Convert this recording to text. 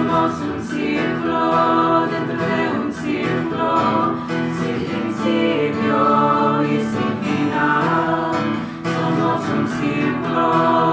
Somos un círculo dentro de un círculo, sin principio y sin final. Somos un círculo.